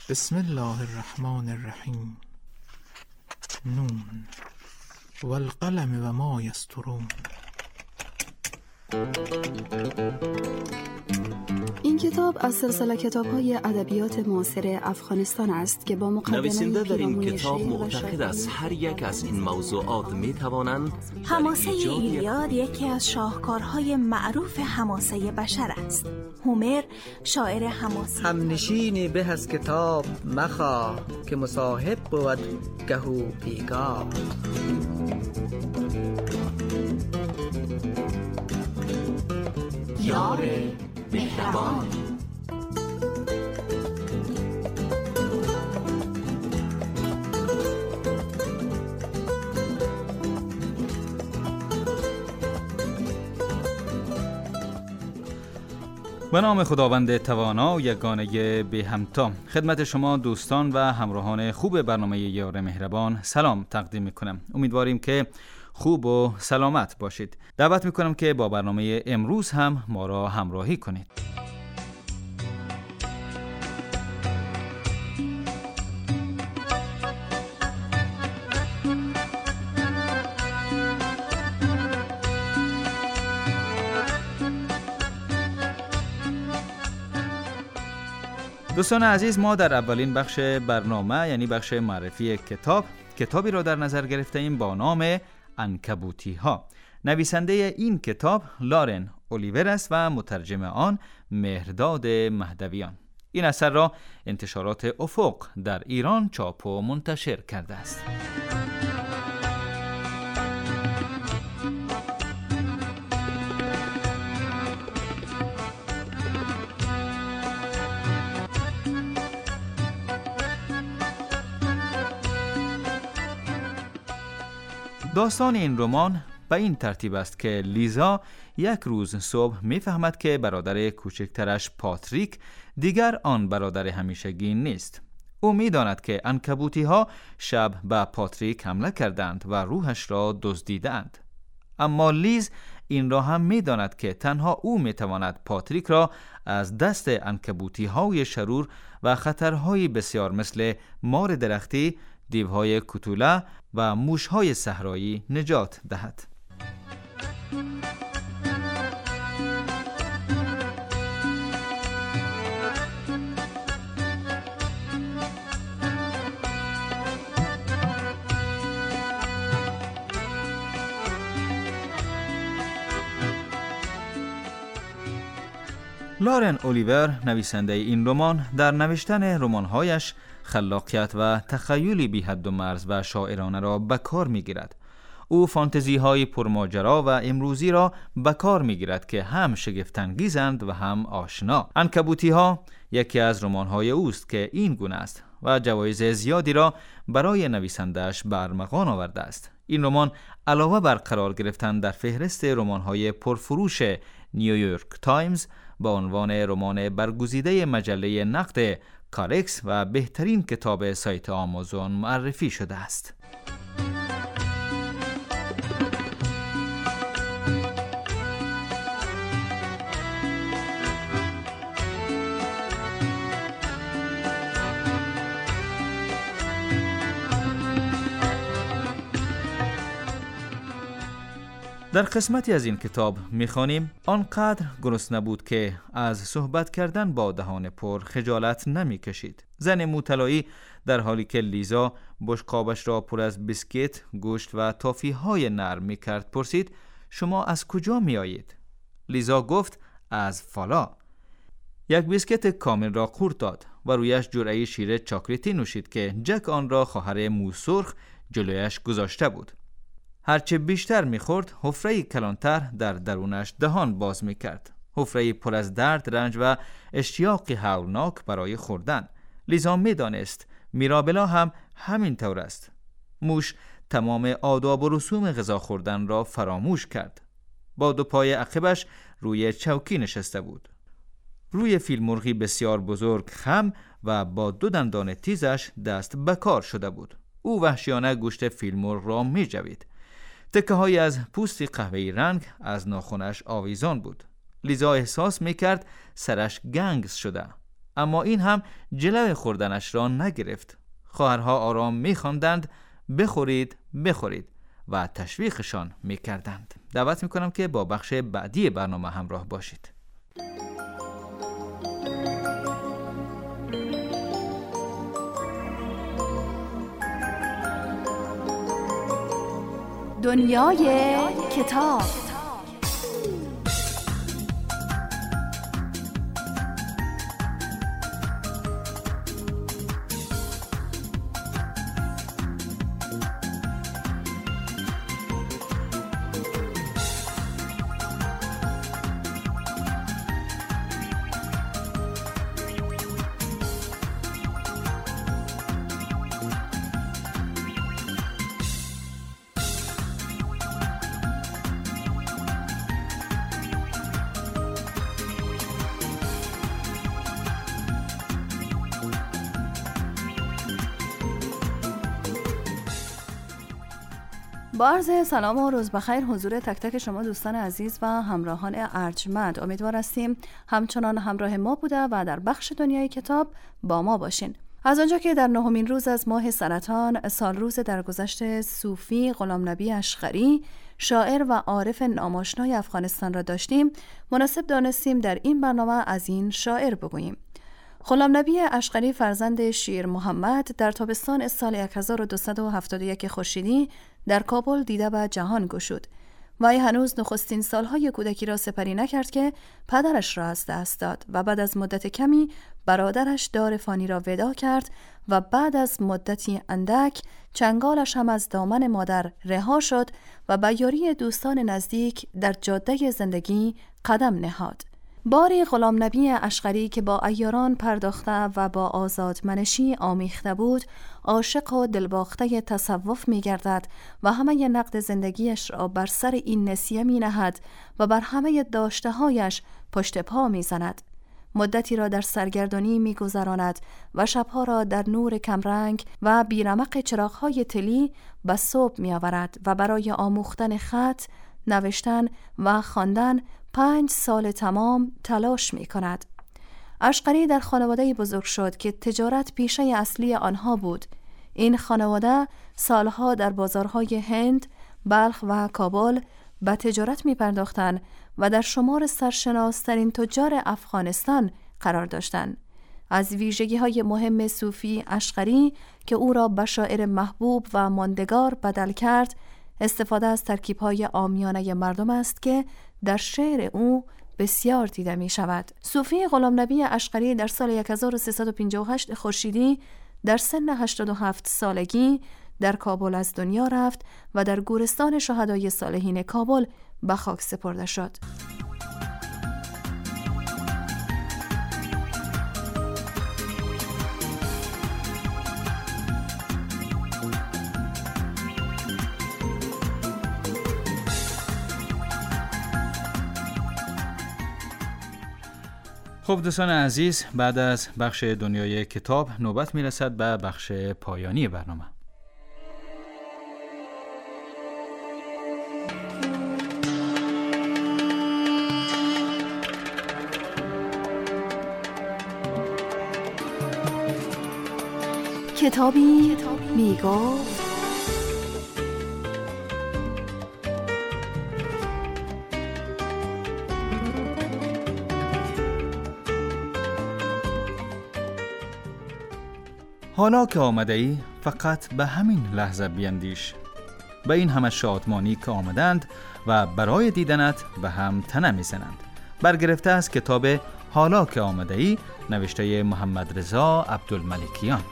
بسم الله الرحمن الرحیم. نون والقلم و ما یسطرون. این کتاب از سلسله کتاب‌های ادبیات معاصر افغانستان است که با مقدمه نویسنده در این پیرامون کتاب شعر و معتقد شاعری است هر یک از این موضوعات می توانند حماسه ایلیاد یکی از شاهکارهای معروف حماسه بشر است. هومر شاعر حماسی همنشینی به از کتاب مخواه که مصاحب بود گهو بیگاه. یار مهربان. به نام خداوند توانا و یگانه بی همتا، خدمت شما دوستان و همراهان خوب برنامه یار مهربان سلام تقدیم میکنم. امیدواریم که خوب و سلامت باشید. دعوت میکنم که با برنامه امروز هم ما را همراهی کنید. دوستان عزیز، ما در اولین بخش برنامه یعنی بخش معرفی کتابی را در نظر گرفته ایم با نام عنکبوتی ها. نویسنده این کتاب لارن اولیور است و مترجم آن مهرداد مهدویان. این اثر را انتشارات افق در ایران چاپ و منتشر کرده است. داستان این رمان به این ترتیب است که لیزا یک روز صبح میفهمد که برادر کوچکترش پاتریک دیگر آن برادر همیشگی نیست. او میداند که عنکبوتی ها شب به پاتریک حمله کردند و روحش را دزدیدند. اما لیز این را هم میداند که تنها او میتواند پاتریک را از دست عنکبوتی های شرور و خطرهای بسیار مثل مار درختی، دیوهای کوتوله و موشهای صحرایی نجات دهد. لارن اولیور نویسنده این رمان در نوشتن رمان‌هایش خلاقیت و تخیلی بی حد و مرز و شاعرانه را به کار می‌گیرد. او فانتزی‌های پرماجرا و امروزی را به کار می‌گیرد که هم شگفت‌انگیزند و هم آشنا. عنکبوتی‌ها یکی از رمان‌های اوست که این گونه است و جوایز زیادی را برای نویسنده‌اش به ارمغان آورده است. این رمان علاوه بر قرار گرفتن در فهرست رمان‌های پرفروش نیویورک تایمز با عنوان رمان برگزیده مجله نقد کارکس و بهترین کتاب سایت آمازون معرفی شده است. در قسمتی از این کتاب می‌خوانیم آنقدر گرسنه بود که از صحبت کردن با دهان پر خجالت نمی‌کشید. زن موطلایی در حالی که لیزا بشقابش را پر از بیسکیت، گوشت و تافی‌های نرم می‌کرد پرسید: شما از کجا می‌آیید؟ لیزا گفت: از فالا. یک بیسکیت کامل را قورت داد و رویش جرعه‌ای شیر چاکلیتی نوشید که جک آن را خواهر موسرخ جلویش گذاشته بود. هرچه بیشتر می‌خورد، حفره‌ای کلانتر در درونش دهان باز می‌کرد. حفره‌ای پر از درد، رنج و اشتیاقی هولناک برای خوردن. لیزا می‌دانست میرابلا هم همین طور است. موش تمام آداب و رسوم غذا خوردن را فراموش کرد. با دو پای عقبش روی چوکی نشسته بود. روی فیلمرغی بسیار بزرگ خم و با دو دندان تیزش دست به کار شده بود. او وحشیانه گوشت فیلمرغ را می‌جوید. تکه های از پوستی قهوه‌ای رنگ از ناخنش آویزان بود. لیزا احساس میکرد سرش گنگس شده. اما این هم جلوی خوردنش را نگرفت. خواهرها آرام می‌خواندند بخورید بخورید و تشویقشان می‌کردند. دعوت می‌کنم که با بخش بعدی برنامه همراه باشید. دنیای کتاب. با عرض سلام و روز بخیر حضور تک تک شما دوستان عزیز و همراهان ارجمند. امیدوار هستیم همچنان همراه ما بوده و در بخش دنیای کتاب با ما باشین. از آنجا که در 9مین روز از ماه سرطان سال روز درگذشت صوفی غلامنبی اشقری شاعر و عارف ناماشنای افغانستان را داشتیم، مناسب دانستیم در این برنامه از این شاعر بگوییم. غلامنبی اشقری فرزند شیر محمد در تابستان سال 1271 خورشیدی در کابل دیده به جهان گشود. وی هنوز نخستین سالهای کودکی را سپری نکرد که پدرش را از دست داد و بعد از مدت کمی برادرش دار فانی را وداع کرد و بعد از مدتی اندک چنگالش هم از دامن مادر رها شد و به یاری دوستان نزدیک در جاده زندگی قدم نهاد. باری غلامنبی اشقری که با عیاران پرداخته و با آزادمنشی آمیخته بود، عاشق و دلباخته تصوف می گردد و همه نقد زندگیش را بر سر این نسیه می نهد و بر همه داشته هایش پشت پا می زند. مدتی را در سرگردانی می گذراند و شبها را در نور کمرنگ و بیرمق چراغهای تلی به صبح می آورد و برای آموختن خط، نوشتن و خواندن 5 سال تمام تلاش می کند. اشقری در خانواده بزرگ شد که تجارت پیشه اصلی آنها بود. این خانواده سالها در بازارهای هند، بلخ و کابل به تجارت می پرداختند و در شمار سرشناسترین تجار افغانستان قرار داشتند. از ویژگی‌های مهم صوفی اشقری که او را به شاعر محبوب و ماندگار بدل کرد، استفاده از ترکیب‌های عامیانه مردم است که در شعر او بسیار دیده می شود. صوفی غلامنبی اشقری در سال 1358 خورشیدی در سن 87 سالگی در کابل از دنیا رفت و در گورستان شهدای صالحین کابل به خاک سپرده شد. خب دوستان عزیز، بعد از بخش دنیای کتاب نوبت میرسد به بخش پایانی برنامه. کتابی میگفت حالا که آمده ای فقط به همین لحظه بیندیش، به این همه شادمانی که آمدند و برای دیدنت به هم تنه میزنند. برگرفته از کتاب حالا که آمده ای نوشته محمد رضا عبدالملکیان.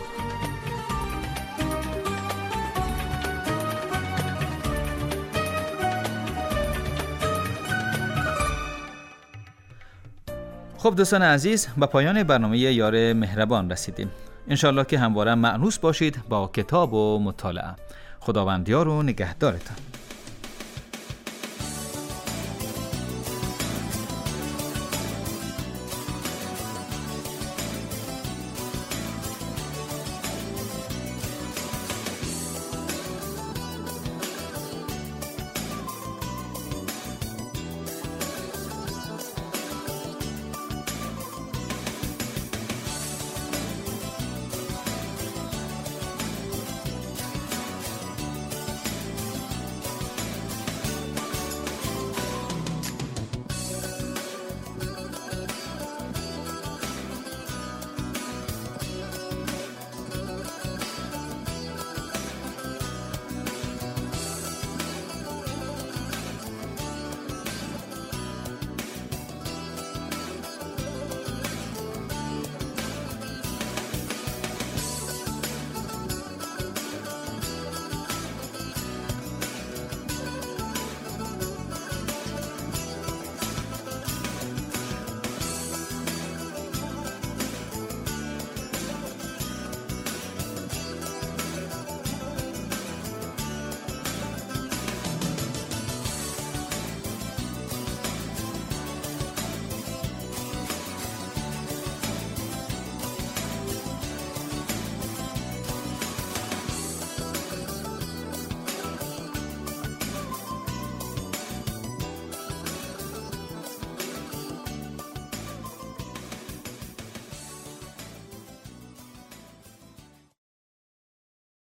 خب دوستان عزیز، به پایان برنامه یار مهربان رسیدیم. انشالله که همواره مأنوس باشید با کتاب و مطالعه. خداوند یار و نگهدارتان.